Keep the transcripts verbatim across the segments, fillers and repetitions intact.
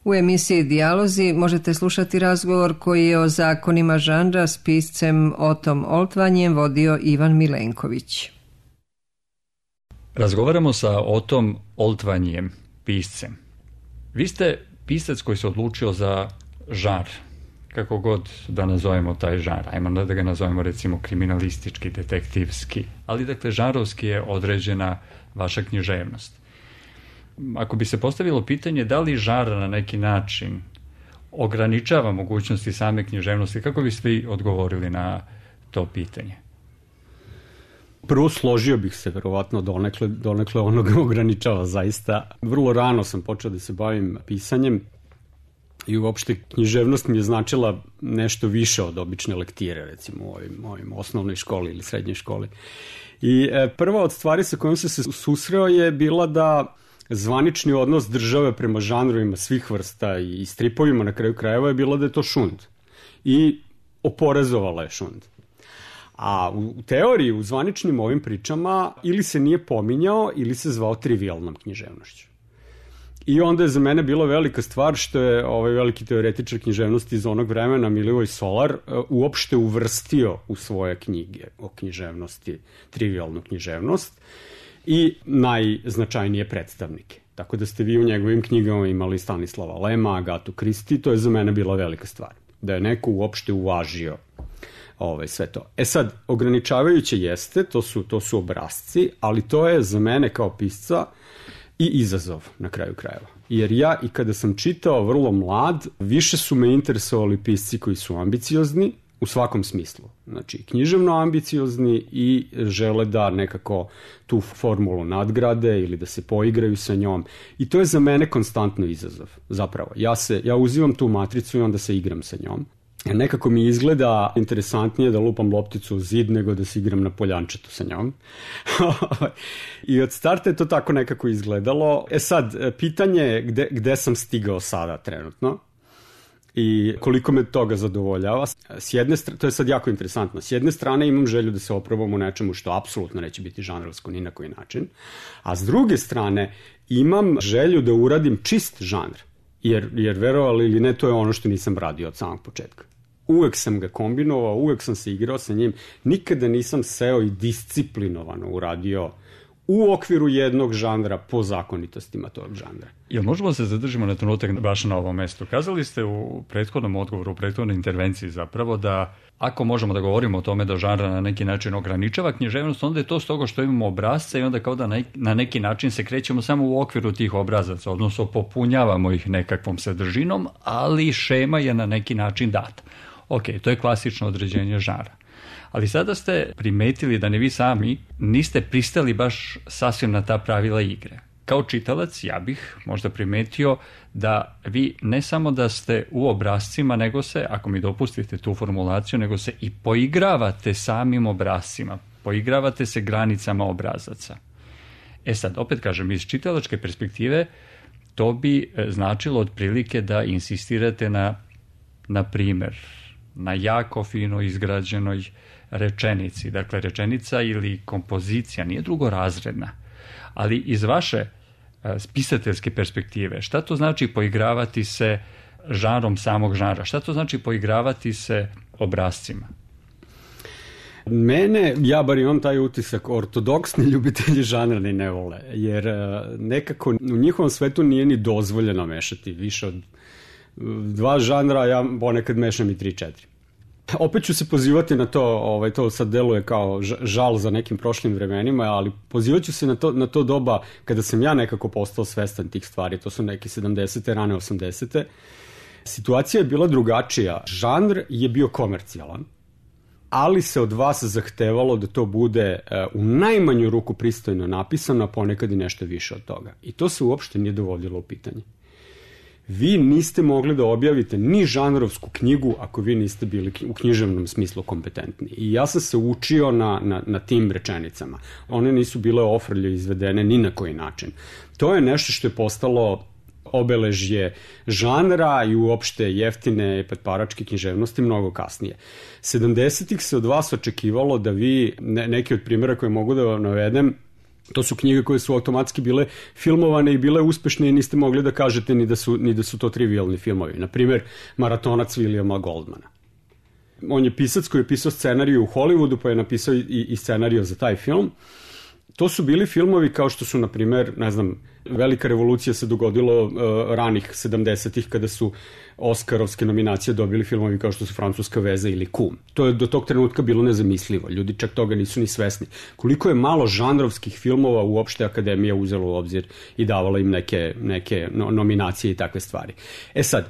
U emisiji Dijalozi možete slušati razgovor koji je o zakonima žanra s piscem Otom Oltvanjem vodio Ivan Milenković. Razgovaramo sa Otom Oltvanjem, piscem. Vi ste pisac koji se odlučio za žanr, kako god da nazovemo taj žanr. Ajmo da ga nazovemo recimo kriminalistički, detektivski, ali dakle žanrovski je određena vaša književnost. Ako bi se postavilo pitanje da li žanr na neki način ograničava mogućnosti same književnosti, kako biste vi odgovorili na to pitanje? Prvo, složio bih se verovatno donekle, donekle onoga ograničava zaista. Vrlo rano sam počeo da se bavim pisanjem i uopšte književnost mi je značila nešto više od obične lektire, recimo u ovim, ovim osnovnoj školi ili srednjoj školi. I e, prva od stvari sa kojom sam se susreo je bila da zvanični odnos države prema žanrovima svih vrsta i stripovima na kraju krajeva je bilo da je to šund. I oporezovala je šund. A u teoriji, u zvaničnim ovim pričama, ili se nije pominjao, ili se zvao trivialnom književnošću. I onda je za mene bila velika stvar što je ovaj veliki teoretičar književnosti iz onog vremena, Milivoj Solar, uopšte uvrstio u svoje knjige o književnosti trivialnu književnost i najznačajnije predstavnike. Tako da ste vi u njegovim knjigama imali Stanislava Lema, Agatu Kristi, to je za mene bila velika stvar. Da je neko uopšte uvažio Ove, sve to. E sad, ograničavajuće jeste, to su, to su obrazci, ali to je za mene kao pisca i izazov na kraju krajeva. Jer ja i kada sam čitao vrlo mlad, više su me interesovali pisci koji su ambiciozni u svakom smislu. Znači, književno ambiciozni i žele da nekako tu formulu nadgrade ili da se poigraju sa njom. I to je za mene konstantno izazov, zapravo. Ja, se, ja uzivam tu matricu i onda se igram sa njom. Nekako mi izgleda interesantnije da lupam lopticu u zid nego da se igram na poljančetu sa njom. I od starta je to tako nekako izgledalo. E sad, pitanje je gde, gde sam stigao sada trenutno i koliko me toga zadovoljava. S jedne strane, to je sad jako interesantno, s jedne strane imam želju da se oprobam u nečemu što apsolutno neće biti žanrovsko ni na koji način, a s druge strane imam želju da uradim čist žanr. Jer, jer verovali ili ne, to je ono što nisam radio od samog početka. Uvek sam ga kombinovao, uvek sam se igrao sa njim, nikada nisam seo i disciplinovano uradio u okviru jednog žanra po zakonitostima tog žanra. Jel možemo se zadržimo na trenutak baš na ovom mestu? Kazali ste u prethodnom odgovoru, u prethodnoj intervenciji zapravo da ako možemo da govorimo o tome da žanra na neki način ograničava književnost, onda je to s toga što imamo obrazce i onda kao da na neki način se krećemo samo u okviru tih obrazaca, odnosno popunjavamo ih nekakvom sadržinom, ali šema je na neki način data. Ok, to je klasično određenje žanra. Ali sada ste primetili da ne vi sami niste pristali baš sasvim na ta pravila igre. Kao čitalac ja bih možda primetio da vi ne samo da ste u obrascima, nego se, ako mi dopustite tu formulaciju, nego se i poigravate samim obrascima, poigravate se granicama obrazaca. E sad, opet kažem, iz čitalačke perspektive to bi značilo otprilike da insistirate na, na primer, na jako fino izgrađenoj rečenici. Dakle, rečenica ili kompozicija nije drugorazredna. Ali iz vaše spisateljske perspektive, šta to znači poigravati se žanrom samog žanra? Šta to znači poigravati se obrascima? Mene, ja bar imam taj utisak, ortodoksni ljubitelji žanra ni ne vole, jer nekako u njihovom svetu nije ni dozvoljeno mešati više od dva žanra, ja ponekad mešam i tri, četiri. Opet ću se pozivati na to, ovaj, to sad deluje kao žal za nekim prošlim vremenima, ali pozivat ću se na to, na to doba kada sam ja nekako postao svestan tih stvari, to su neke sedamdesete, rane osamdesete. Situacija je bila drugačija. Žanr je bio komercijalan, ali se od vas zahtevalo da to bude u najmanju ruku pristojno napisano, a ponekad i nešto više od toga. I to se uopšte nije dovodilo u pitanje. Vi niste mogli da objavite ni žanrovsku knjigu ako vi niste bili u književnom smislu kompetentni. I ja sam se učio na, na, na tim rečenicama. One nisu bile ofrlje izvedene ni na koji način. To je nešto što je postalo obeležje žanra i uopšte jeftine petparačke književnosti mnogo kasnije. sedamdesetih se od vas očekivalo da vi, ne, neki od primjera koje mogu da vam navedem, To su knjige koje su automatski bile filmovane i bile uspešne i niste mogli da kažete ni da su, ni da su to trivialni filmovi. Naprimer, Maratonac Williama Goldmana. On je pisac koji je pisao scenariju u Hollywoodu, pa je napisao i, i scenariju za taj film. To su bili filmovi kao što su, na primer, ne znam, Velika revolucija se dogodilo uh, ranih sedamdesetih kada su Oskarovske nominacije dobili filmovi kao što su Francuska veza ili Kum. To je do tog trenutka bilo nezamislivo. Ljudi čak toga nisu ni svesni. Koliko je malo žanrovskih filmova uopšte Akademija uzela u obzir i davala im neke, neke no, nominacije i takve stvari. E sad,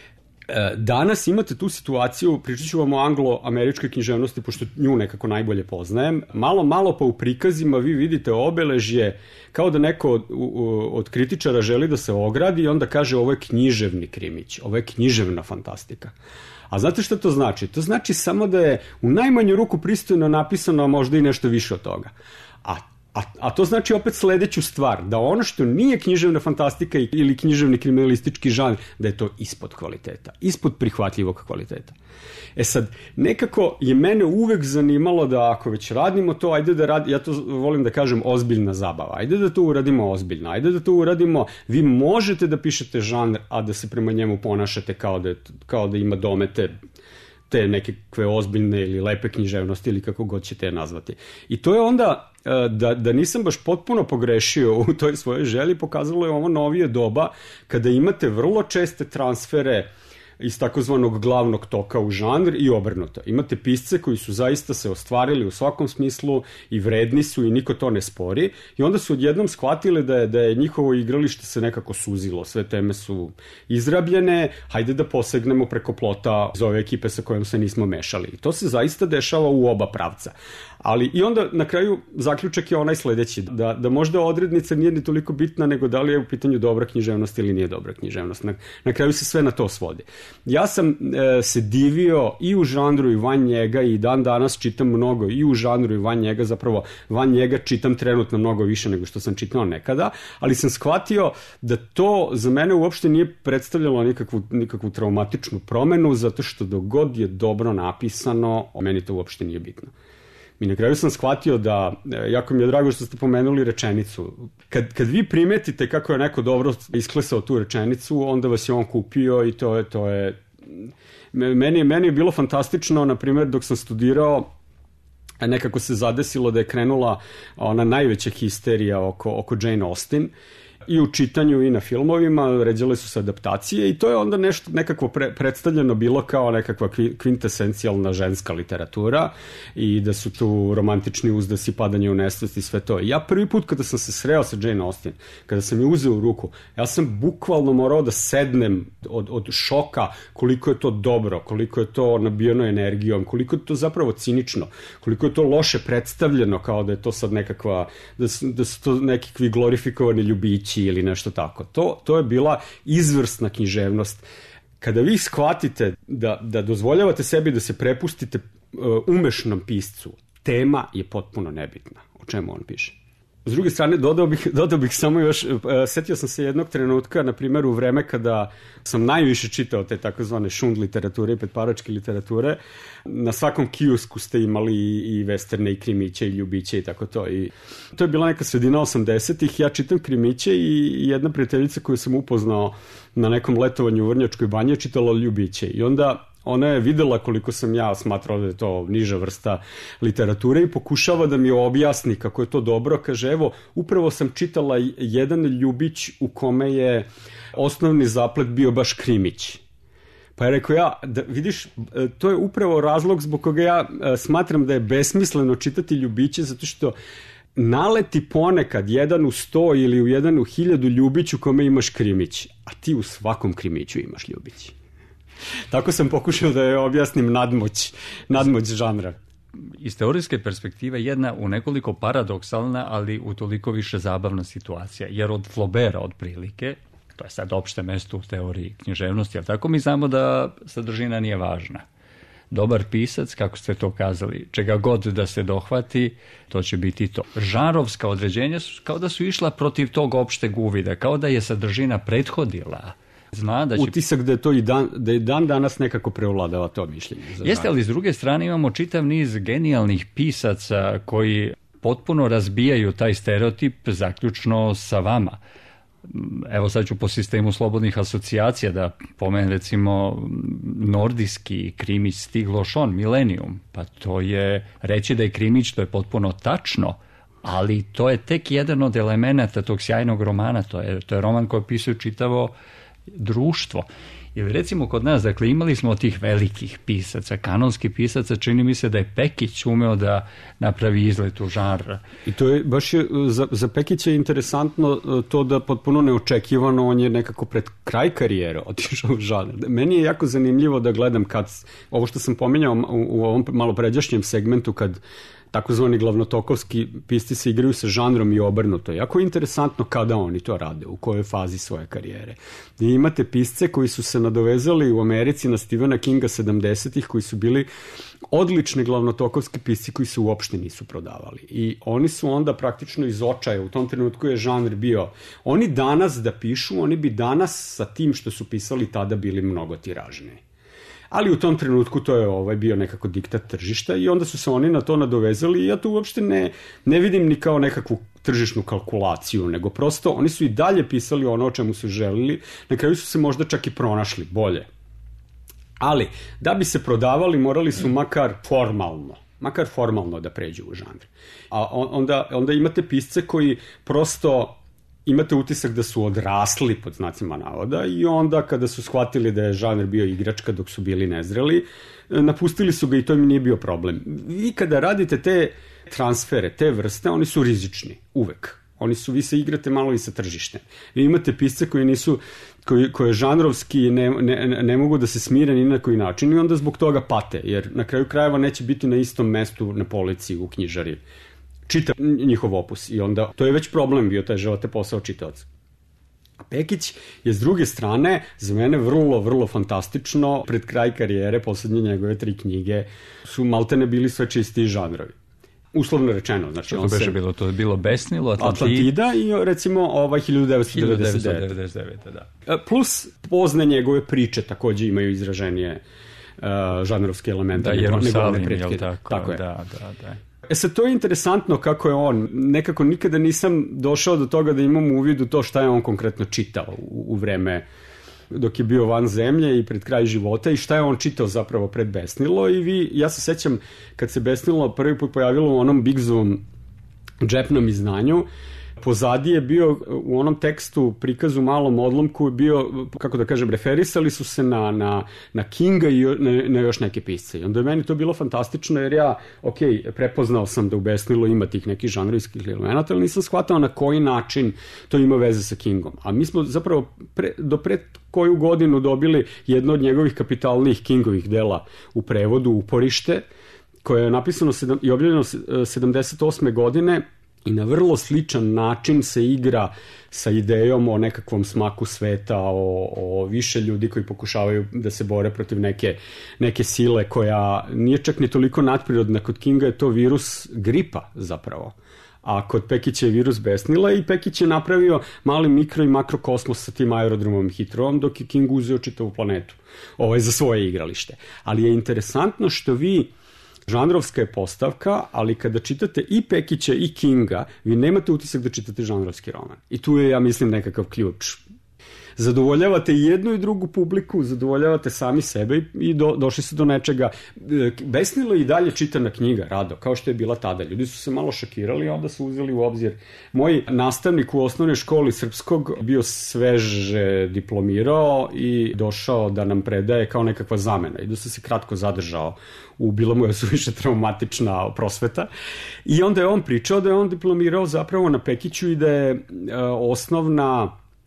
danas imate tu situaciju, pričat ću vam o anglo-američkoj književnosti, pošto nju nekako najbolje poznajem. Malo, malo pa u prikazima vi vidite obeležje kao da neko od, od kritičara želi da se ogradi i onda kaže ovo je književni krimić, ovo je književna fantastika. A znate šta to znači? To znači samo da je u najmanju ruku pristojno napisano, a možda i nešto više od toga. A A, a to znači opet sledeću stvar, da ono što nije književna fantastika ili književni kriminalistički žanr, da je to ispod kvaliteta, ispod prihvatljivog kvaliteta. E sad, nekako je mene uvek zanimalo da ako već radimo to, ajde da radimo, ja to volim da kažem ozbiljna zabava, ajde da to uradimo ozbiljno, ajde da to uradimo, vi možete da pišete žanr, a da se prema njemu ponašate kao da, kao da ima domete te nekakve ozbiljne ili lepe književnosti ili kako god ćete je nazvati. I to je onda, da, da nisam baš potpuno pogrešio u toj svojoj želji, pokazalo je ovo novije doba kada imate vrlo česte transfere iz takozvanog glavnog toka u žanr i obrnuto. Imate pisce koji su zaista se ostvarili u svakom smislu i vredni su i niko to ne spori i onda su odjednom shvatili da je, da je njihovo igralište se nekako suzilo. Sve teme su izrabljene, hajde da posegnemo preko plota za ove ekipe sa kojom se nismo mešali. I to se zaista dešava u oba pravca. Ali i onda na kraju zaključak je onaj sledeći, da, da možda odrednica nije ni toliko bitna nego da li je u pitanju dobra književnost ili nije dobra književnost. Na, na kraju se sve na to svodi. Ja sam e, se divio i u žanru i van njega i dan danas čitam mnogo i u žanru i van njega, zapravo van njega čitam trenutno mnogo više nego što sam čitao nekada, ali sam shvatio da to za mene uopšte nije predstavljalo nikakvu, nikakvu traumatičnu promenu, zato što dok god je dobro napisano, meni to uopšte nije bitno. I na kraju sam shvatio da, jako mi je drago što ste pomenuli rečenicu, kad, kad vi primetite kako je neko dobro isklesao tu rečenicu, onda vas je on kupio i to je, to je, meni, meni je bilo fantastično, na primjer, dok sam studirao, nekako se zadesilo da je krenula ona najveća histerija oko, oko Jane Austen, i u čitanju i na filmovima, ređale su se adaptacije i to je onda nešto nekako pre, predstavljeno bilo kao nekakva kvintesencijalna ženska literatura i da su tu romantični uzdasi, padanje u nesvest i sve to. I ja prvi put kada sam se sreo sa Jane Austen, kada sam je uzeo u ruku, ja sam bukvalno morao da sednem od, od šoka koliko je to dobro, koliko je to nabijeno energijom, koliko je to zapravo cinično, koliko je to loše predstavljeno kao da je to sad nekakva, da su, da su to nekakvi glorifikovani ljubići ili nešto tako. To, to je bila izvrsna književnost. Kada vi shvatite da, da dozvoljavate sebi da se prepustite uh, umešnom piscu, tema je potpuno nebitna. O čemu on piše? S druge strane, dodao bih, dodao bih samo još, uh, setio sam se jednog trenutka, na primjer u vreme kada sam najviše čitao te takozvane šund literature i petparačke literature, na svakom kiosku ste imali i, i westerne i krimiće i ljubiće i tako to. I to je bila neka sredina osamdesetih, ja čitam krimiće i jedna prijateljica koju sam upoznao na nekom letovanju u Vrnjačkoj banji je čitala ljubiće i onda ona je videla koliko sam ja smatrao da je to niža vrsta literature i pokušava da mi objasni kako je to dobro. Kaže, evo, upravo sam čitala jedan ljubić u kome je osnovni zaplet bio baš krimić. Pa je rekao ja, da, vidiš, to je upravo razlog zbog koga ja smatram da je besmisleno čitati ljubiće, zato što naleti ponekad jedan u sto ili u jedan u hiljadu ljubić u kome imaš krimić, a ti u svakom krimiću imaš ljubić. Tako sam pokušao da je objasnim nadmoć, nadmoć žanra. Iz teorijske perspektive jedna u nekoliko paradoksalna, ali u toliko više zabavna situacija. Jer od Flaubera otprilike, to je sad opšte mesto u teoriji književnosti, ali tako mi znamo da sadržina nije važna. Dobar pisac, kako ste to kazali, čega god da se dohvati, to će biti to. Žanrovska određenja su kao da su išla protiv tog opšteg uvida, kao da je sadržina prethodila. Zna da će... Utisak da je to i dan, da je dan danas nekako preovladava to mišljenje. Jeste, ali s druge strane imamo čitav niz genijalnih pisaca koji potpuno razbijaju taj stereotip zaključno sa vama. Evo sad ću po sistemu slobodnih asocijacija da pomenem recimo nordijski krimić Stig Larsson, Millennium. Pa to je, reći da je krimić, to je potpuno tačno, ali to je tek jedan od elemenata tog sjajnog romana. To je, to je roman koji opisuje čitavo društvo. Ili recimo kod nas, dakle, imali smo od tih velikih pisaca, kanonskih pisaca, čini mi se da je Pekić umeo da napravi izlet u žanr. I to je, baš je, za, za Pekića je interesantno to da potpuno neočekivano on je nekako pred kraj karijere otišao u žanr. Meni je jako zanimljivo da gledam kad, ovo što sam pominjao u, u ovom malo pređašnjem segmentu, kad takozvani glavnotokovski pisci se igraju sa žanrom i obrnuto. Jako je interesantno kada oni to rade, u kojoj fazi svoje karijere. I imate pisce koji su se nadovezali u Americi na Stephena Kinga sedamdesetih, koji su bili odlični glavnotokovski pisci koji se uopšte nisu prodavali. I oni su onda praktično iz očaja, u tom trenutku je žanr bio, oni danas da pišu, oni bi danas sa tim što su pisali tada bili mnogo tiražniji. Ali u tom trenutku to je ovaj bio nekako diktat tržišta i onda su se oni na to nadovezali i ja to uopšte ne, ne vidim ni kao nekakvu tržišnu kalkulaciju, nego prosto oni su i dalje pisali ono o čemu su želili, na kraju su se možda čak i pronašli bolje. Ali, da bi se prodavali, morali su makar formalno, makar formalno da pređu u žanr. A onda, onda imate pisce koji prosto imate utisak da su odrasli pod znacima navoda i onda kada su shvatili da je žanr bio igračka dok su bili nezreli, napustili su ga i to im nije bio problem. Vi kada radite te transfere, te vrste, oni su rizični, uvek. Oni su, vi se igrate malo i sa tržištem. Vi imate pisce koji nisu, koji, koje žanrovski ne, ne, ne mogu da se smire ni na koji način i onda zbog toga pate, jer na kraju krajeva neće biti na istom mestu na polici u knjižari čita njihov opus i onda to je već problem bio, taj živote posao čitaoca. A Pekić je s druge strane za mene vrlo, vrlo fantastično, pred kraj karijere, poslednje njegove tri knjige su maltene bili sve čistiji žanrovi. Uslovno rečeno. Znači, što to beše se... bilo? To je bilo Besnilo, Atlantida, Atlantida i recimo ovaj hiljadu devetsto devedeset devete. Da. Plus pozne njegove priče takođe imaju izraženije uh, žanrovske elemente. Da, Jerusalim, je tako? Tako je. Da, da, da. E sad, to je interesantno kako je on, nekako nikada nisam došao do toga da imam uvid u to šta je on konkretno čitao u, u vreme dok je bio van zemlje i pred kraj života i šta je on čitao zapravo pred Besnilo i vi, ja se sećam kad se Besnilo prvi put pojavilo u onom Bigzovom džepnom izdanju, pozadi je bio u onom tekstu, prikazu malom odlomku, bio, kako da kažem, referisali su se na, na, na Kinga i na, na još neke pisce. I onda je meni to bilo fantastično jer ja, ok, prepoznao sam da u Besnilu ima tih nekih žanrovskih elemenata, ali nisam shvatao na koji način to ima veze sa Kingom. A mi smo zapravo pre, do pred koju godinu dobili jedno od njegovih kapitalnijih Kingovih dela u prevodu, Uporište, koje je napisano i objavljeno sedamdeset osme godine, i na vrlo sličan način se igra sa idejom o nekakvom smaku sveta, o, o više ljudi koji pokušavaju da se bore protiv neke, neke sile koja nije čak ni toliko nadprirodna. Kod Kinga je to virus gripa zapravo. A kod Pekića je virus Besnila i Pekić je napravio mali mikro i makrokosmos sa tim aerodromom Hitrovom, dok je King uzeo čitavu planetu ovaj, za svoje igralište. Ali je interesantno što vi žanrovska je postavka, ali kada čitate i Pekića i Kinga, vi nemate utisak da čitate žanrovski roman. I tu je, ja mislim, nekakav ključ. Zadovoljavate i jednu i drugu publiku, zadovoljavate sami sebe i do, došli se do nečega. Besnilo je i dalje čitana knjiga, rado, kao što je bila tada. Ljudi su se malo šokirali, a onda su uzeli u obzir. Moj nastavnik u osnovnoj školi srpskog bio sveže diplomirao i došao da nam predaje kao nekakva zamena. I da sam se kratko zadržao u bilo mu je suviše traumatična prosveta. I onda je on pričao da je on diplomirao zapravo na Pekiću i da je e, osnovna,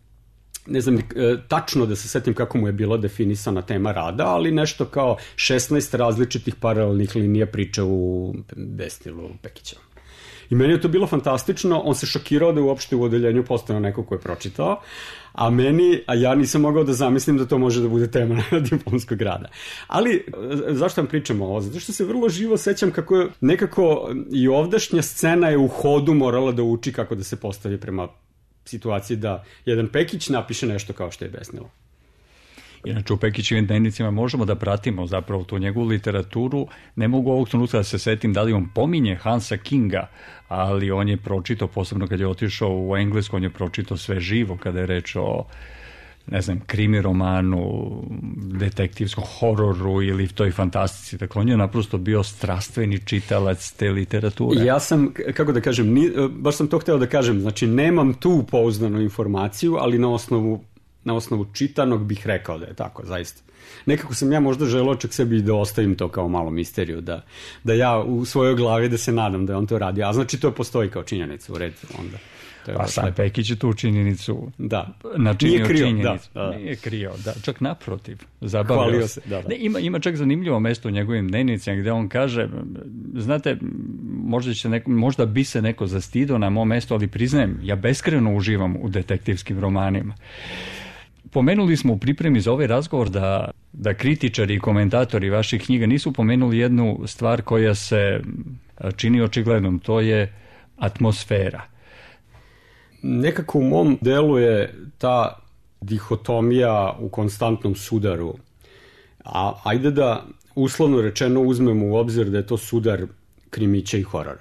ne znam tačno da se setim kako mu je bila definisana tema rada, ali nešto kao šesnaest različitih paralelnih linija priče u Besnilu Pekića. I meni je to bilo fantastično, on se šokirao da je uopšte u odeljenju postao neko ko je pročitao, a meni, a ja nisam mogao da zamislim da to može da bude tema diplomskog rada. Ali, zašto vam pričamo ovo? Zato što se vrlo živo sećam kako je nekako i ovdašnja scena je u hodu morala da uči kako da se postavi prema situaciji da jedan Pekić napiše nešto kao što je Besnilo. Inače u Pekićevim dnevnicima možemo da pratimo zapravo tu njegovu literaturu. Ne mogu ovog trenutka da se setim da li on pominje Hansa Kinga, ali on je pročitao, posebno kad je otišao u Englesku, on je pročitao sve živo kada je reč o, ne znam, krimi romanu, detektivskom hororu ili toj fantastici. Dakle, on je naprosto bio strastveni čitalac te literature. Ja sam, kako da kažem, ni, baš sam to hteo da kažem, znači nemam tu pouzdanu informaciju, ali na osnovu, na osnovu čitanog bih rekao da je tako, zaista. Nekako sam ja možda želeo čak sebi da ostavim to kao malo misteriju, da, da ja u svojoj glavi da se nadam da je on to radio, a znači to postoji kao činjenica u redu onda. Pa sam Pekić je tu činjenicu da. načinio Nije krio, činjenicu. Da, da. Nije krio, da, čak naprotiv. Zabavio se. Da, da. Ne, ima, ima čak zanimljivo mesto u njegovim dnevnicima gde on kaže, znate, možda, će neko, možda bi se neko zastidio na mom mestu, ali priznajem, ja beskreno uživam u detektivskim romanima. Pomenuli smo u pripremi za ovaj razgovor da, da kritičari i komentatori vaših knjiga nisu pomenuli jednu stvar koja se čini očiglednom, to je atmosfera. Nekako u mom delu je ta dihotomija u konstantnom sudaru, a ajde da uslovno rečeno uzmemo u obzir da je to sudar krimića i horora.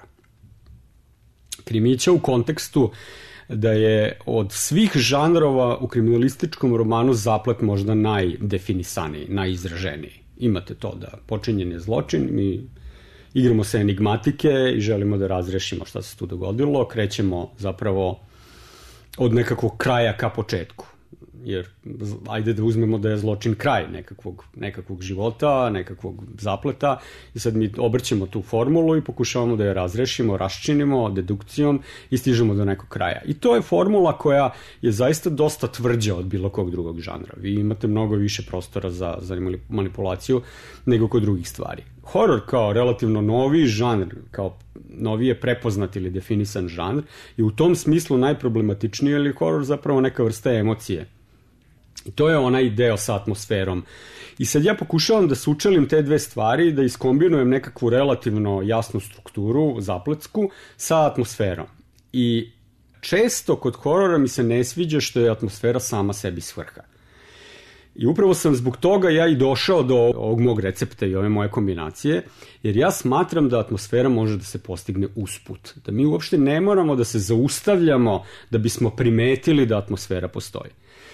Krimića u kontekstu da je od svih žanrova u kriminalističkom romanu zaplet možda najdefinisaniji, najizraženiji. Imate to da počinjen je zločin, mi igramo se enigmatike i želimo da razrešimo šta se tu dogodilo, krećemo zapravo od nekakvog kraja ka početku. Jer ajde da uzmemo da je zločin kraj nekakvog, nekakvog života, nekakvog zapleta i sad mi obrćemo tu formulu i pokušavamo da je razrešimo, raščinimo dedukcijom i stižemo do nekog kraja. I to je formula koja je zaista dosta tvrđa od bilo kog drugog žanra. Vi imate mnogo više prostora za, za manipulaciju nego kod drugih stvari. Horor kao relativno novi žanr, kao novije prepoznat ili definisan žanr, je u tom smislu najproblematičniji, jer je horor zapravo neka vrsta emocije. I to je onaj deo sa atmosferom. I sad ja pokušavam da sučelim te dve stvari, da iskombinujem nekakvu relativno jasnu strukturu, zapletsku, sa atmosferom. I često kod horora mi se ne sviđa što je atmosfera sama sebi svrha. I upravo sam zbog toga ja i došao do ovog mog recepta i ove moje kombinacije, jer ja smatram da atmosfera može da se postigne usput. Da mi uopšte ne moramo da se zaustavljamo da bismo primetili da atmosfera postoji.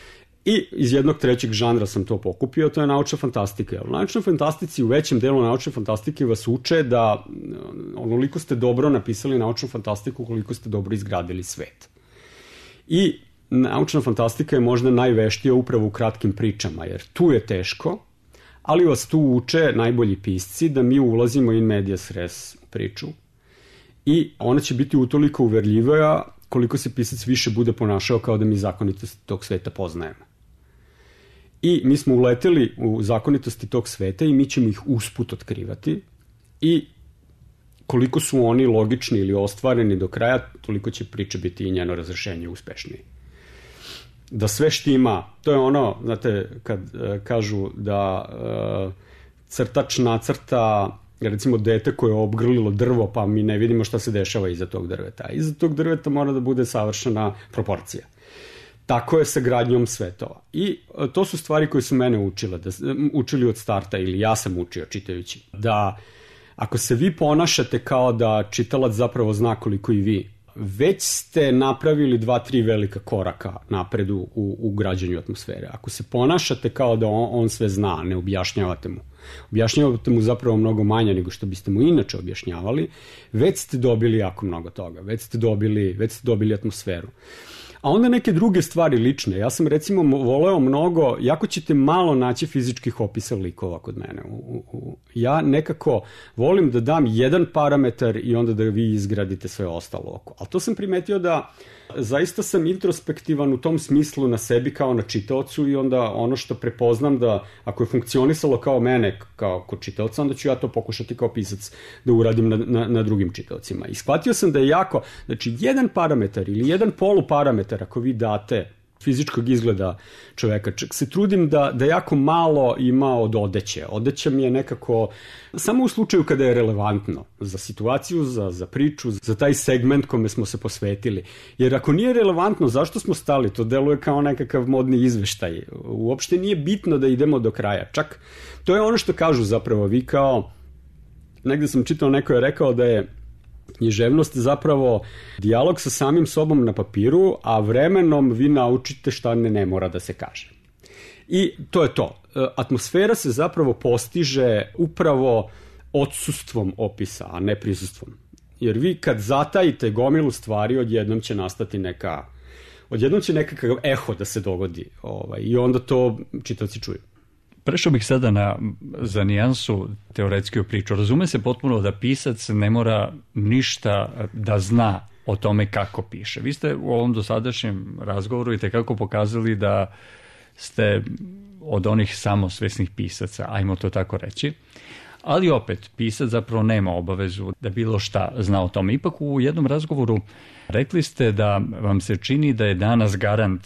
I iz jednog trećeg žanra sam to pokupio, to je naučna fantastika. U naučnoj fantastici, u većem delu naučne fantastike vas uče da onoliko ste dobro napisali naučnu fantastiku koliko ste dobro izgradili svet. I naučna fantastika je možda najveštija upravo u kratkim pričama, jer tu je teško, ali vas tu uče najbolji pisci da mi ulazimo in medias res u priču i ona će biti utoliko uverljiva koliko se pisac više bude ponašao kao da mi zakonitosti tog sveta poznajemo. I mi smo uleteli u zakonitosti tog sveta i mi ćemo ih usput otkrivati i koliko su oni logični ili ostvareni do kraja, toliko će priča biti i njeno razrešenje uspešnije. Da sve štima, to je ono, znate, kad uh, kažu da uh, crtač nacrta, recimo dete koje je obgrlilo drvo, pa mi ne vidimo šta se dešava iza tog drveta. Iza tog drveta mora da bude savršena proporcija. Tako je sa gradnjom svetova. I uh, to su stvari koje su mene učile, da, učili od starta, ili ja sam učio čitajući, da ako se vi ponašate kao da čitalac zapravo zna koliko i vi, već ste napravili dva, tri velika koraka napredu u, u građanju atmosfere. Ako se ponašate kao da on, on sve zna, ne objašnjavate mu, objašnjavate mu zapravo mnogo manje nego što biste mu inače objašnjavali, već ste dobili jako mnogo toga, već ste dobili, već ste dobili atmosferu. A onda neke druge stvari lične. Ja sam recimo voleo mnogo, jako ćete malo naći fizičkih opisa likova kod mene. U, u, u. Ja nekako volim da dam jedan parametar i onda da vi izgradite sve ostalo oko. Ali to sam primetio da zaista sam introspektivan u tom smislu na sebi kao na čitaocu i onda ono što prepoznam da ako je funkcionisalo kao mene, kao kod čitaoca, onda ću ja to pokušati kao pisac da uradim na, na, na drugim čitaocima. I shvatio sam da je jako, znači jedan parametar ili jedan poluparametar ako vi date fizičkog izgleda čoveka. Čak se trudim da, da jako malo ima od odeće. Odeća mi je nekako, samo u slučaju kada je relevantno za situaciju, za, za priču, za taj segment kome smo se posvetili. Jer ako nije relevantno, zašto smo stali? To deluje kao nekakav modni izveštaj. Uopšte nije bitno da idemo do kraja. Čak, to je ono što kažu zapravo. Vi kao, negde sam čitao, neko je rekao da je književnost zapravo dijalog sa samim sobom na papiru, a vremenom vi naučite šta ne, ne mora da se kaže. I to je to. Atmosfera se zapravo postiže upravo odsustvom opisa, a ne prisustvom. Jer vi kad zatajite gomilu stvari, odjednom će nastati neka, odjednom će nekakav eho da se dogodi. Ovaj, i onda to čitaoci čuju. Prešao bih sada na, za nijansu teoretskiju priču. Razume se potpuno da pisac ne mora ništa da zna o tome kako piše. Vi ste u ovom dosadašnjem razgovoru i tekako pokazali da ste od onih samosvesnih pisaca, ajmo to tako reći, ali opet pisac zapravo nema obavezu da bilo šta zna o tome. Ipak u jednom razgovoru rekli ste da vam se čini da je danas garant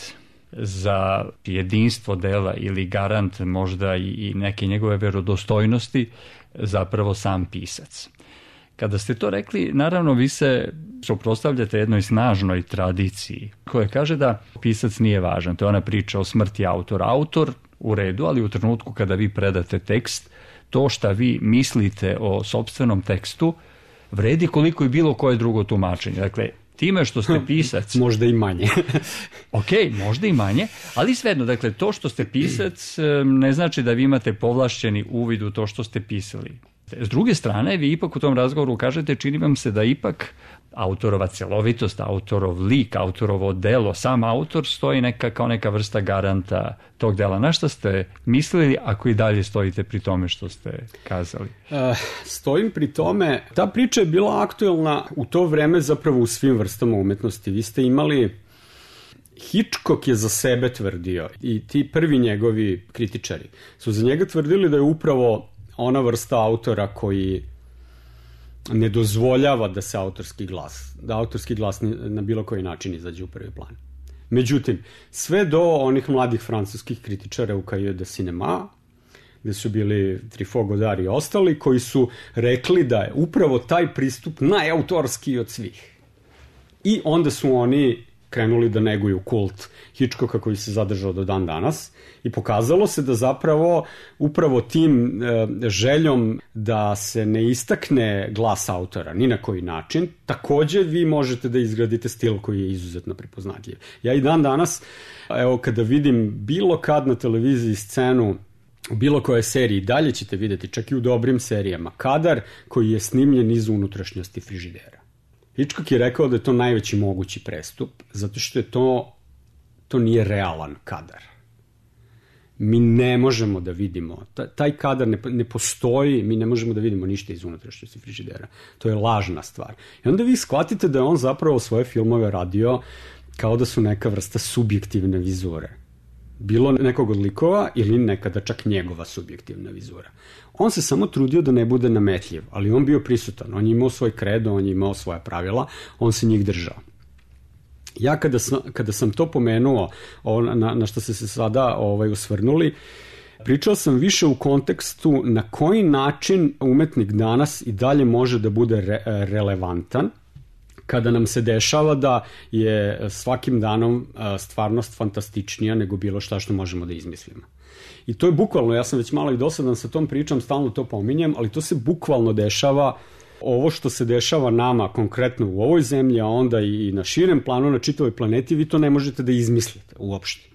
za jedinstvo dela ili garant možda i neke njegove verodostojnosti zapravo sam pisac. Kada ste to rekli, naravno vi se suprotstavljate jednoj snažnoj tradiciji koja kaže da pisac nije važan. To je ona priča o smrti autora. Autor u redu, ali u trenutku kada vi predate tekst, to šta vi mislite o sopstvenom tekstu vredi koliko i bilo koje drugo tumačenje. Dakle, time što ste pisac... Možda i manje. Ok, možda i manje, ali svejedno, dakle, to što ste pisac ne znači da vi imate povlašćeni uvid u to što ste pisali. S druge strane, vi ipak u tom razgovoru kažete, čini vam se da ipak autorova celovitost, autorov lik, autorovo delo, sam autor stoji neka, kao neka vrsta garanta tog dela. Na šta ste mislili ako i dalje stojite pri tome što ste kazali? Uh, stojim pri tome. Ta priča je bila aktuelna u to vreme zapravo u svim vrstama umetnosti. Vi ste imali... Hitchcock je za sebe tvrdio i ti prvi njegovi kritičari su za njega tvrdili da je upravo ona vrsta autora koji ne dozvoljava da se autorski glas, da autorski glas na bilo koji način izađe u prvi plan. Međutim, sve do onih mladih francuskih kritičara u Cahiers de Cinema, gde su bili Truffaut, Godard i ostali, koji su rekli da je upravo taj pristup najautorskiji od svih. I onda su oni krenuli da neguju kult Hitchcocka koji se zadržao do dan danas i pokazalo se da zapravo upravo tim e, željom da se ne istakne glas autora ni na koji način, takođe vi možete da izgradite stil koji je izuzetno prepoznatljiv. Ja i dan danas, evo kada vidim bilo kad na televiziji scenu u bilo koje seriji, dalje ćete videti čak i u dobrim serijama, kadar koji je snimljen iz unutrašnjosti frižidera. Hitchcock je rekao da je to najveći mogući prestup, zato što je to, to nije realan kadar. Mi ne možemo da vidimo, taj kadar ne, ne postoji, mi ne možemo da vidimo ništa iz unutrašnjosti frižidera. To je lažna stvar. I onda vi shvatite da je on zapravo svoje filmove radio kao da su neka vrsta subjektivne vizure. Bilo nekog od likova ili nekada čak njegova subjektivna vizura. On se samo trudio da ne bude nametljiv, ali on bio prisutan. On je imao svoj kredo, on je imao svoja pravila, on se njih držao. Ja kada sam, kada sam to pomenuo, na, na što ste se sada ovaj, usvrnuli, pričao sam više u kontekstu na koji način umetnik danas i dalje može da bude re, relevantan, kada nam se dešava da je svakim danom stvarnost fantastičnija nego bilo šta što možemo da izmislimo. I to je bukvalno, ja sam već malo i dosadan sa tom pričom, stalno to pominjem, ali to se bukvalno dešava, ovo što se dešava nama konkretno u ovoj zemlji, a onda i na širem planu, na čitavoj planeti, vi to ne možete da izmislite uopšte.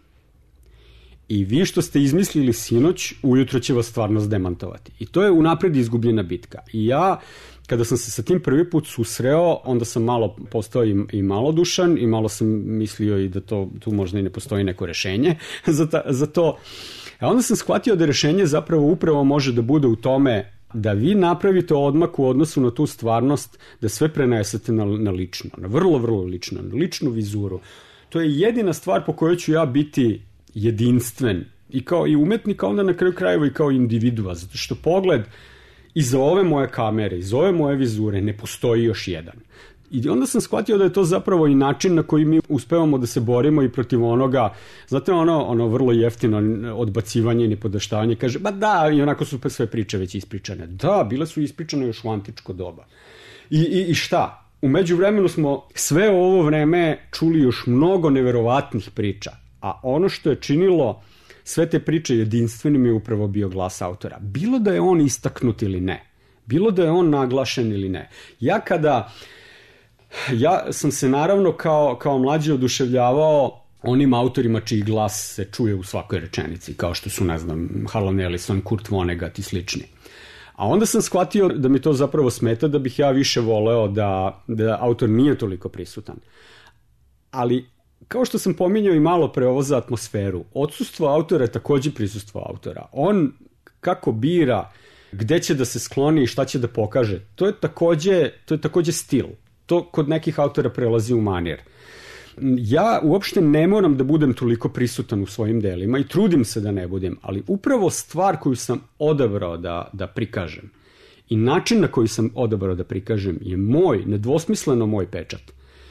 I vi što ste izmislili sinoć, ujutro će vas stvarnost demantovati. I to je unapred izgubljena bitka. I ja, kada sam se sa tim prvi put susreo, onda sam malo postao i, i malodušan i malo sam mislio i da to, tu možda i ne postoji neko rešenje za, ta, za to. A onda sam shvatio da rešenje zapravo upravo može da bude u tome da vi napravite odmak u odnosu na tu stvarnost, da sve prenesete na, na lično, na vrlo, vrlo lično, na ličnu vizuru. To je jedina stvar po kojoj ću ja biti jedinstven i kao i umetnik, a onda na kraju krajeva i kao individua, zato što pogled iza ove moje kamere, iza ove moje vizure ne postoji još jedan. I onda sam shvatio da je to zapravo i način na koji mi uspevamo da se borimo i protiv onoga, znate ono, ono vrlo jeftino odbacivanje i nipodaštavanje, kaže, ba da, i onako su sve priče već ispričane. Da, bile su ispričane još u antičko doba. I, i, i šta? U međuvremenu smo sve ovo vreme čuli još mnogo neverovatnih priča, a ono što je činilo sve te priče jedinstvenim je upravo bio glas autora. Bilo da je on istaknut ili ne, bilo da je on naglašen ili ne. Ja kada... Ja sam se naravno kao, kao mlađi oduševljavao onim autorima čiji glas se čuje u svakoj rečenici, kao što su, ne znam, Harlan Ellison, Kurt Vonnegut i slični. A onda sam shvatio da mi to zapravo smeta, da bih ja više voleo da, da autor nije toliko prisutan. Ali, kao što sam pominjao i malo pre ovo za atmosferu, odsustvo autora je takođe prisustvo autora. On kako bira gde će da se skloni i šta će da pokaže, to je takođe, to je takođe stil. To kod nekih autora prelazi u manir. Ja uopšte ne moram da budem toliko prisutan u svojim delima i trudim se da ne budem, ali upravo stvar koju sam odabrao da, da prikažem i način na koji sam odabrao da prikažem je moj, nedvosmisleno moj pečat.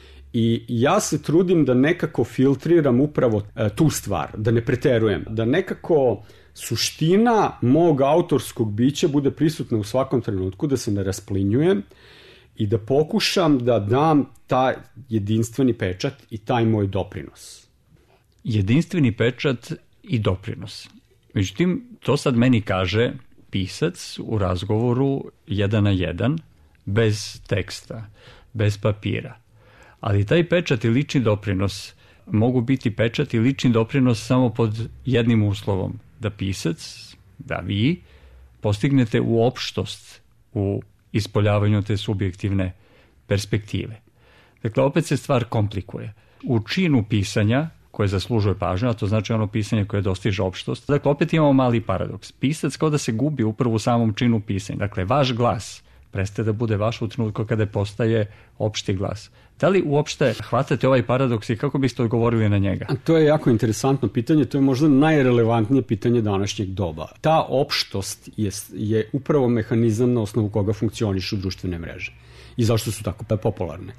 I ja se trudim da nekako filtriram upravo e, tu stvar, da ne preterujem, da nekako suština mog autorskog bića bude prisutna u svakom trenutku, da se ne rasplinjujem i da pokušam da dam taj jedinstveni pečat i taj moj doprinos. Jedinstveni pečat i doprinos. Međutim, to sad meni kaže pisac u razgovoru jedan na jedan, bez teksta, bez papira. Ali taj pečat i lični doprinos mogu biti pečat i lični doprinos samo pod jednim uslovom, da pisac, da vi, postignete uopštost u ispoljavanju te subjektivne perspektive. Dakle, opet se stvar komplikuje. U činu pisanja, koje zaslužuje pažnju, a to znači ono pisanje koje dostiže opštost, dakle, opet imamo mali paradoks. Pisac kao da se gubi upravo u samom činu pisanja. Dakle, vaš glas prestaje da bude vaš u trenutku kada postaje opšti glas. Da li uopšte hvatate ovaj paradoks i kako biste odgovorili na njega? A to je jako interesantno pitanje, to je možda najrelevantnije pitanje današnjeg doba. Ta opštost je, je upravo mehanizam na osnovu koga funkcionišu društvene mreže i zašto su tako popularne.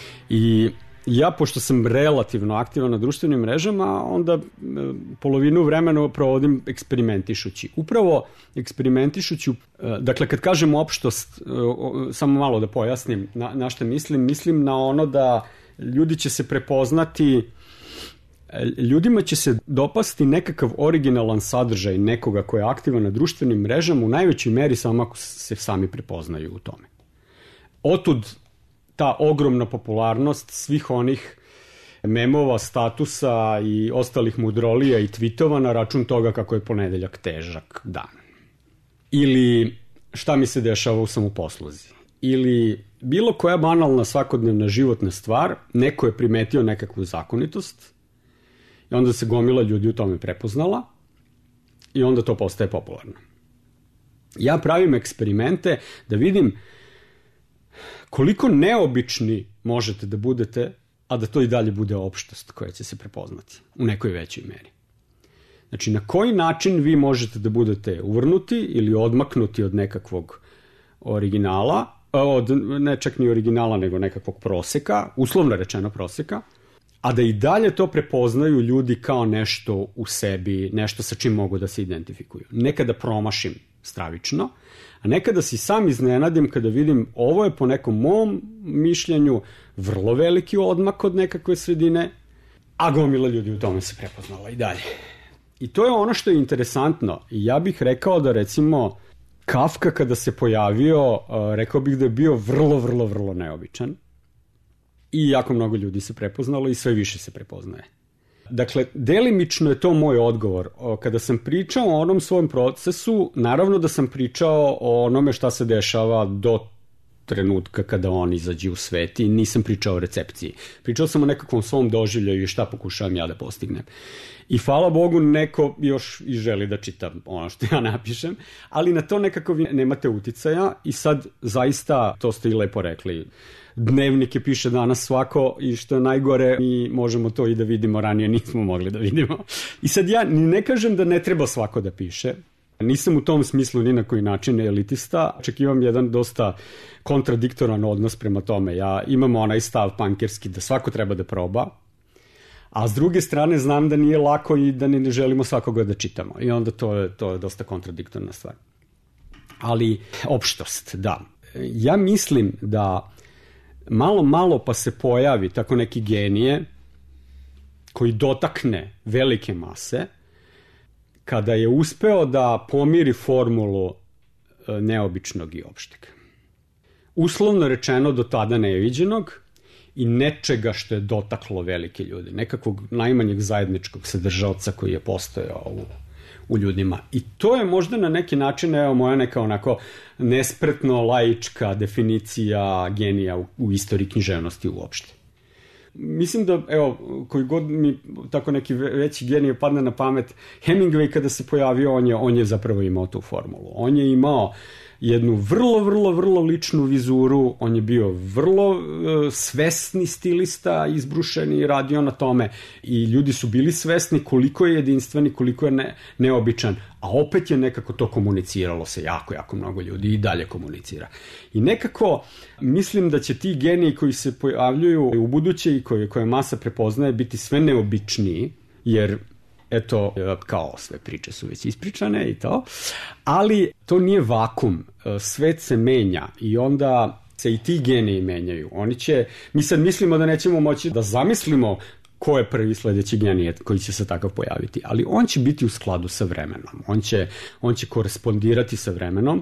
I ja, pošto sam relativno aktivan na društvenim mrežama, onda e, polovinu vremena provodim eksperimentišući. Upravo eksperimentišući, e, dakle, kad kažem opštost, e, o, samo malo da pojasnim na, na što mislim, mislim na ono da ljudi će se prepoznati, e, ljudima će se dopasti nekakav originalan sadržaj nekoga ko je aktivan na društvenim mrežama u najvećoj meri samo ako se sami prepoznaju u tome. Otud ta ogromna popularnost svih onih memova, statusa i ostalih mudrolija i tvitova na račun toga kako je ponedeljak težak dan. Ili šta mi se dešava u samoposluzi. Ili bilo koja banalna svakodnevna životna stvar, neko je primetio nekakvu zakonitost i onda se gomila ljudi u tome prepoznala i onda to postaje popularno. Ja pravim eksperimente da vidim koliko neobični možete da budete, a da to i dalje bude opštost koja će se prepoznati u nekoj većoj meri. Znači, na koji način vi možete da budete uvrnuti ili odmaknuti od nekakvog originala, od, ne čak ni originala, nego nekakvog proseka, uslovno rečeno proseka, a da i dalje to prepoznaju ljudi kao nešto u sebi, nešto sa čim mogu da se identifikuju. Nekada promašim stravično, a nekada si sam iznenadim kada vidim ovo je po nekom mom mišljenju vrlo veliki odmak od nekakve sredine, a gomila ljudi u tome se prepoznala i dalje. I to je ono što je interesantno. I ja bih rekao da recimo Kafka kada se pojavio, rekao bih da je bio vrlo, vrlo, vrlo neobičan. I jako mnogo ljudi se prepoznalo i sve više se prepoznaje. Dakle, delimično je to moj odgovor. Kada sam pričao o onom svom procesu, naravno da sam pričao o onome šta se dešava do trenutka kada on izađe u svet i nisam pričao o recepciji. Pričao sam o nekakvom svom doživljaju i šta pokušavam ja da postignem. I hvala Bogu neko još i želi da čita ono što ja napišem, ali na to nekako vi nemate uticaja i sad zaista, to ste i lepo rekli, dnevnike piše danas svako i što je najgore mi možemo to i da vidimo, ranije nismo mogli da vidimo. I sad ja ne kažem da ne treba svako da piše, Nisam u tom smislu ni na koji način elitista, čak imam jedan dosta kontradiktoran odnos prema tome. Ja imam onaj stav pankerski da svako treba da proba, a s druge strane znam da nije lako i da ne želimo svakoga da čitamo. I onda to je, to je dosta kontradiktorna stvar. Ali opštost, da. Ja mislim da malo, malo pa se pojavi tako neki genije koji dotakne velike mase, kada je uspeo da pomiri formulu neobičnog i opšteg. Uslovno rečeno do tada neviđenog i nečega što je dotaklo velike ljude, nekakvog najmanjeg zajedničkog sadržavca koji je postojao u, u ljudima. I to je možda na neki način, evo, moja neka onako nespretno laička definicija genija u, u istoriji književnosti uopšte. Mislim da, evo, koji god mi tako neki veći genije padne na pamet, Hemingway kada se pojavio, on je, on je zapravo imao tu formulu. On je imao jednu vrlo, vrlo, vrlo ličnu vizuru, on je bio vrlo uh, svesni stilista, izbrušeni, radio na tome i ljudi su bili svesni koliko je jedinstven i koliko je ne, neobičan, a opet je nekako to komuniciralo se jako, jako mnogo ljudi i dalje komunicira. I nekako mislim da će ti geniji koji se pojavljuju u buduće i koje, koje masa prepoznaje biti sve neobičniji, jer eto, kao sve priče su već ispričane i to, ali to nije vakum, svet se menja i onda se i ti geniji menjaju. Oni će, mi sad mislimo da nećemo moći da zamislimo ko je prvi sledeći genije koji će se takav pojaviti, ali on će biti u skladu sa vremenom, on će, on će korespondirati sa vremenom.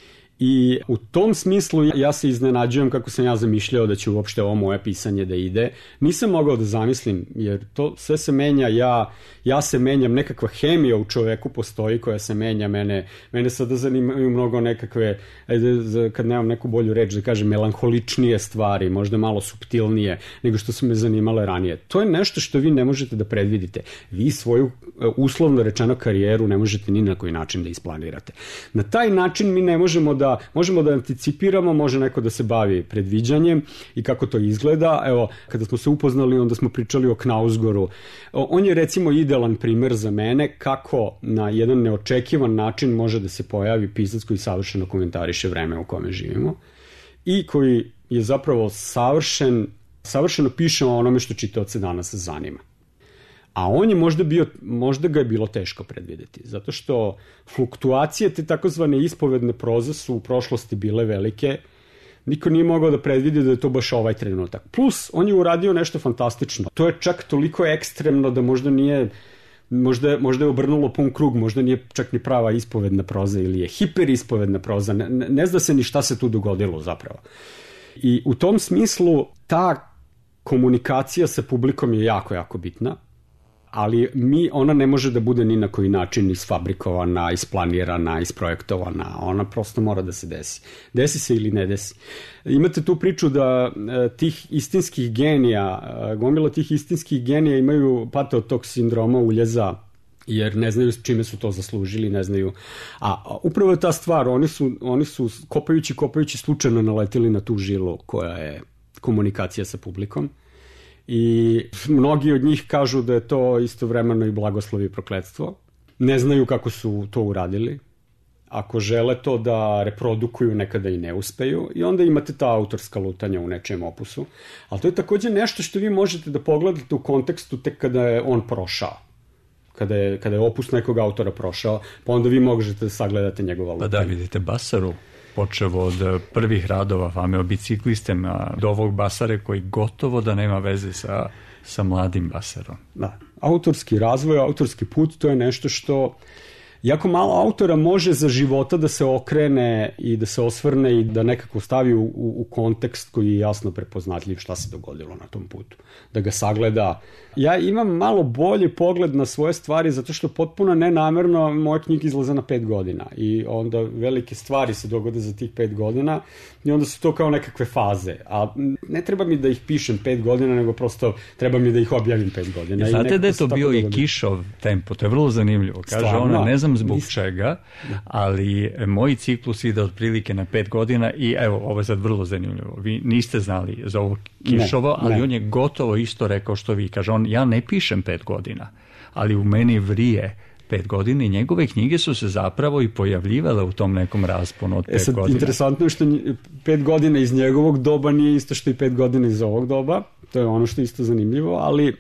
I u tom smislu ja se iznenađujem kako sam ja zamišljao da će uopšte ovo moje pisanje da ide. Nisam mogao da zamislim, jer to sve se menja, ja, ja se menjam, nekakva hemija u čoveku postoji koja se menja, mene, mene sada zanimaju mnogo nekakve, ajde, kad nemam neku bolju reč da kažem, melanholičnije stvari, možda malo suptilnije nego što su me zanimale ranije. To je nešto što vi ne možete da predvidite. Vi svoju uslovno rečeno karijeru ne možete ni na koji način da isplanirate. Na taj način mi ne možemo da da možemo da anticipiramo, može neko da se bavi predviđanjem i kako to izgleda. Evo, kada smo se upoznali, onda smo pričali o Knausgårdu. On je recimo idealan primer za mene kako na jedan neočekivan način može da se pojavi pisac koji savršeno komentariše vreme u kome živimo i koji je zapravo savršen, savršeno piše o onome što čitaoce danas zanima. A on je možda bio, možda ga je bilo teško predvideti, zato što fluktuacije te takozvane ispovedne proze su u prošlosti bile velike, niko nije mogao da predvidi da je to baš ovaj trenutak. Plus, on je uradio nešto fantastično. To je čak toliko ekstremno da možda nije, možda, možda je obrnulo pun krug, možda nije čak ni prava ispovedna proza ili je hiperispovedna proza, ne, ne zna se ni šta se tu dogodilo zapravo. I u tom smislu ta komunikacija sa publikom je jako, jako bitna, ali mi, ona ne može da bude ni na koji način isfabrikovana, isplanirana, isprojektovana, ona prosto mora da se desi. Desi se ili ne desi. Imate tu priču da e, tih istinskih genija, e, gomila tih istinskih genija imaju, pate od tog sindroma uljeza, jer ne znaju s čime su to zaslužili, ne znaju. A, a upravo je ta stvar, oni su, oni su kopajući, kopajući slučajno naletili na tu žilu koja je komunikacija sa publikom. I mnogi od njih kažu da je to istovremeno i blagoslov i prokletstvo. Ne znaju kako su to uradili. Ako žele to da reprodukuju, nekada i ne uspeju. I onda imate ta autorska lutanja u nečijem opusu. Ali to je također nešto što vi možete da pogledate u kontekstu tek kada je on prošao. Kada je, kada je opus nekog autora prošao, pa onda vi možete da sagledate njegova lutanja. Pa da, vidite Basaru, počevo od prvih radova Fame o biciklistima do ovog Basare koji gotovo da nema veze sa, sa mladim Basarom. Da, autorski razvoj, autorski put, to je nešto što jako malo autora može za života da se okrene i da se osvrne i da nekako stavi u, u kontekst koji je jasno prepoznatljiv šta se dogodilo na tom putu. Da ga sagleda. Ja imam malo bolji pogled na svoje stvari zato što potpuno nenamerno moja knjiga izlaze na pet godina i onda velike stvari se dogode za tih pet godina i onda su to kao nekakve faze. A ne treba mi da ih pišem pet godina, nego prosto treba mi da ih objavim pet godina. I znate da je to bio i Kišov tempo, to je vrlo zanimljivo. Kaže Stvarno, ona, ne znam zbog nis... čega, ali moj ciklus ide otprilike na pet godina i evo, ovo je sad vrlo zanimljivo. Vi niste znali za ovo Kišovo, ne, ali ne. On je gotovo isto rekao što vi. Kaže on, ja ne pišem pet godina, ali u meni vrije pet godina i njegove knjige su se zapravo i pojavljivale u tom nekom rasponu od pet e sad, godina. Interesantno je što pet godina iz njegovog doba nije isto što i pet godina iz ovog doba, to je ono što je isto zanimljivo, ali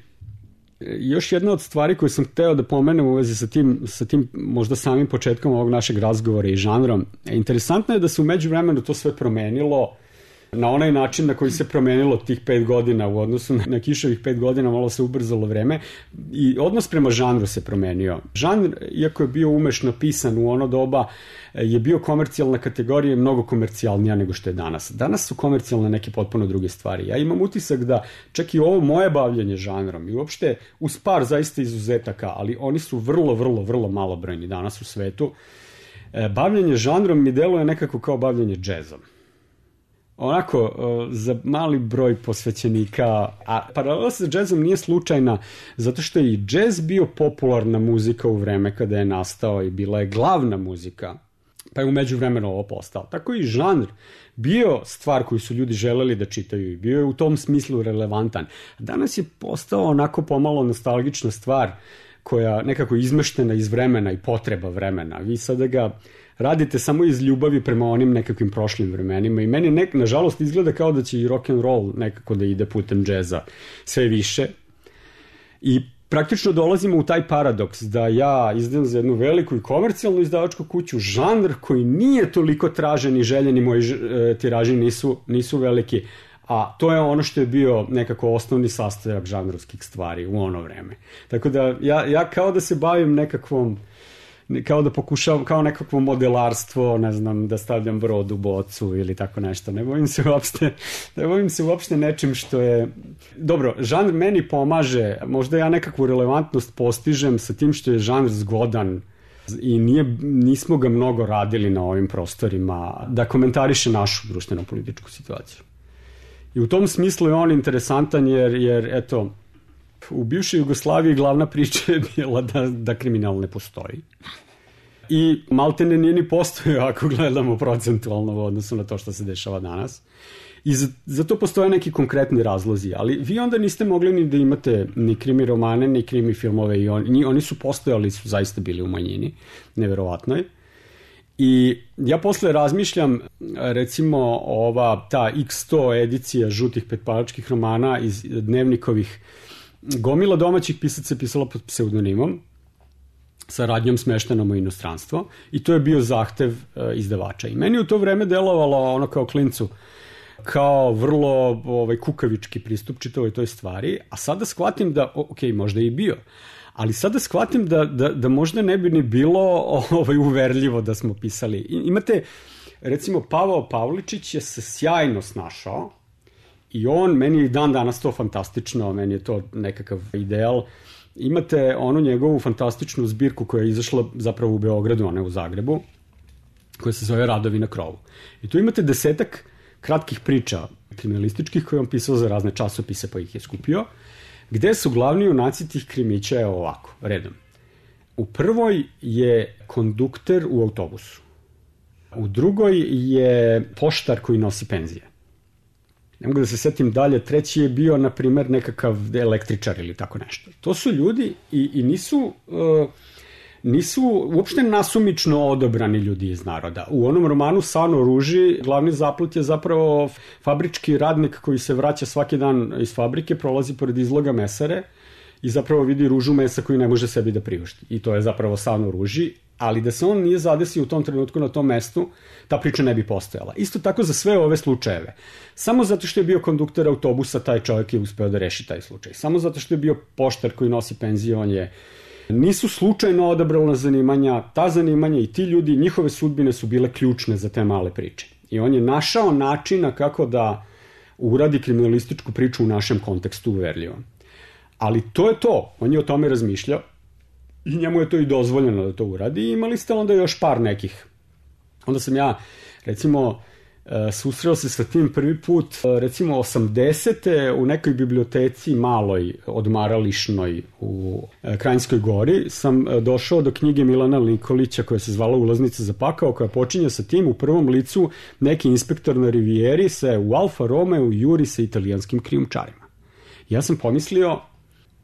još jedna od stvari koju sam hteo da pomenem u vezi sa tim, sa tim možda samim početkom ovog našeg razgovora i žanrom, interesantno je da se u međuvremenu to sve promenilo na onaj način na koji se promenilo tih pet godina u odnosu na, na Kiševih pet godina, malo se ubrzalo vreme i odnos prema žanru se promenio. Žanr, iako je bio umešno pisan u ono doba, je bio komercijalna kategorija i mnogo komercijalnija nego što je danas. Danas su komercijalne neke potpuno druge stvari. Ja imam utisak da čak i ovo moje bavljenje žanrom i uopšte uz par zaista izuzetaka, ali oni su vrlo, vrlo, vrlo malobrojni danas u svetu, bavljenje žanrom mi deluje nekako kao bavljenje džezom. Onako, za mali broj posvećenika, a paralela sa džezom nije slučajna, zato što je i džez bio popularna muzika u vreme kada je nastao i bila je glavna muzika, pa je u međuvremenu ovo postao. Tako i žanr bio stvar koju su ljudi želeli da čitaju i bio je u tom smislu relevantan. Danas je postao onako pomalo nostalgična stvar koja nekako izmeštena iz vremena i potreba vremena. Vi sada ga radite samo iz ljubavi prema onim nekakvim prošlim vremenima i meni nek, nažalost izgleda kao da će i rock and roll nekako da ide putem džeza sve više i praktično dolazimo u taj paradoks da ja izdam za jednu veliku i komercijalnu izdavačku kuću žanr koji nije toliko tražen i željen i moji tiraži nisu, nisu veliki, a to je ono što je bio nekako osnovni sastojak žanrovskih stvari u ono vreme. Tako da ja, ja kao da se bavim nekakvom kao da pokušavam, kao nekakvo modelarstvo, ne znam, da stavljam brod u bocu ili tako nešto. Ne bavim se uopšte, ne bavim se uopšte nečim što je... Dobro, žanr meni pomaže, možda ja nekakvu relevantnost postižem sa tim što je žanr zgodan i nije, nismo ga mnogo radili na ovim prostorima da komentariše našu društveno-političku situaciju. I u tom smislu je on interesantan jer, jer eto, u bivšoj Jugoslaviji glavna priča je bila da, da kriminal ne postoji. I maltene nije ni postojao ako gledamo procentualno u odnosu na to što se dešava danas. I za, za to postoje neki konkretni razlozi, ali vi onda niste mogli ni da imate ni krimi romane, ni krimi filmove i on, oni su postojali, su zaista bili u manjini, neverovatnoj. I ja posle razmišljam, recimo ova ta iks sto edicija žutih petpalačkih romana iz dnevnikovih, gomila domaćih pisaca je pisala pod pseudonimom, sa radnjom smeštenom u inostranstvo i to je bio zahtev e, izdavača. I meni u to vreme delovalo ono kao klincu, kao vrlo ovaj, kukavički pristup čitavoj toj stvari, a sada shvatim da, ok, možda i bio, ali sada shvatim da, da, da možda ne bi ni bilo ovaj, uverljivo da smo pisali. I, imate, recimo, Pavao Pavličić je se sjajno snašao i on, meni je dan danas to fantastično, meni je to nekakav ideal. Imate onu njegovu fantastičnu zbirku koja je izašla zapravo u Beogradu, a ne u Zagrebu, koja se zove Radovi na krovu. I tu imate desetak kratkih priča kriminalističkih koje on pisao za razne časopise pa ih je skupio, gde su glavni junaci tih krimića je ovako, redom. U prvoj je kondukter u autobusu. U drugoj je poštar koji nosi penzije. Ne mogu da se setim dalje, treći je bio, na primer, nekakav električar ili tako nešto. To su ljudi i, i nisu, uh, nisu uopšte nasumično odobrani ljudi iz naroda. U onom romanu San o ruži glavni zaplet je zapravo fabrički radnik koji se vraća svaki dan iz fabrike, prolazi pored izloga mesare i zapravo vidi ružu mesa koju ne može sebi da priušti. I to je zapravo San o ruži, ali da se on nije zadesio u tom trenutku na tom mestu, ta priča ne bi postojala. Isto tako za sve ove slučajeve. Samo zato što je bio kondukter autobusa, taj čovjek je uspeo da reši taj slučaj. Samo zato što je bio poštar koji nosi penziju, on je... Nisu slučajno odabrali zanimanja, ta zanimanja i ti ljudi, njihove sudbine su bile ključne za te male priče. I on je našao načina kako da uradi kriminalističku priču u našem kontekstu uverljivom. Ali to je to. On je o tome razmišljao i njemu je to i dozvoljeno da to uradi i imali ste onda još par nekih. Onda sam ja, recimo, susreo se sa tim prvi put, recimo osamdesete u nekoj biblioteci maloj, odmarališnoj u Kranjskoj Gori, sam došao do knjige Milana Nikolića koja se zvala Ulaznica za pakao, koja počinje sa tim u prvom licu neki inspektor na Rivijeri se u Alfa Romeo juri sa italijanskim krijumčarima. Ja sam pomislio,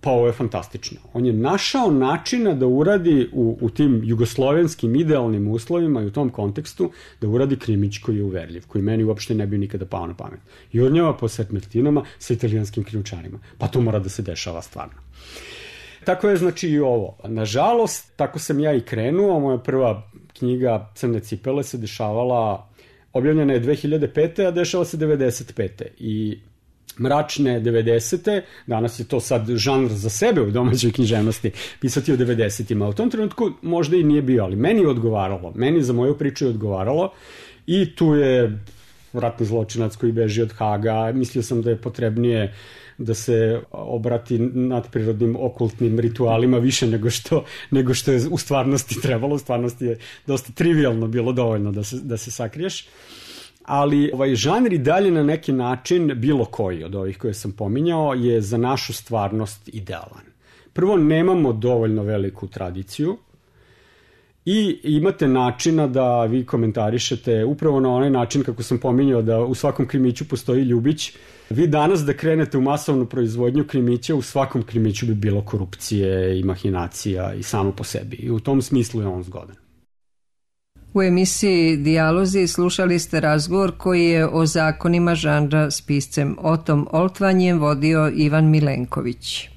pa ovo je fantastično. On je našao načina da uradi u, u tim jugoslovenskim idealnim uslovima i u tom kontekstu da uradi krimić koji je uverljiv, koji meni uopšte ne bi nikada pao na pamet. Jurnjava po Setmertinama sa italijanskim krijumčarima. Pa to mora da se dešava stvarno. Tako je znači i ovo. Nažalost, tako sam ja i krenuo. Moja prva knjiga Crne cipele se dešavala, objavljena je dve hiljade pete. a dešava se devedeset pete. I mračne devedesete, danas je to sad žanr za sebe u domaćoj književnosti, pisati o devedesetima. U tom trenutku možda i nije bio, ali meni je odgovaralo. Meni za moju priču je odgovaralo i tu je ratni zločinac koji beži od Haga. Mislio sam da je potrebnije da se obrati nadprirodnim okultnim ritualima više nego što, nego što je u stvarnosti trebalo. U stvarnosti je dosta trivialno bilo dovoljno da se, da se sakriješ. Ali ovaj žanr i dalje na neki način, bilo koji od ovih koje sam pominjao, je za našu stvarnost idealan. Prvo, nemamo dovoljno veliku tradiciju i imate načina da vi komentarišete upravo na onaj način kako sam pominjao da u svakom krimiću postoji ljubić. Vi danas da krenete u masovnu proizvodnju krimića, u svakom krimiću bi bilo korupcije i mahinacija i samo po sebi. I u tom smislu je on zgodan. U emisiji Dijalozi slušali ste razgovor koji je o zakonima žanra s piscem Otom Oltvanjem vodio Ivan Milenković.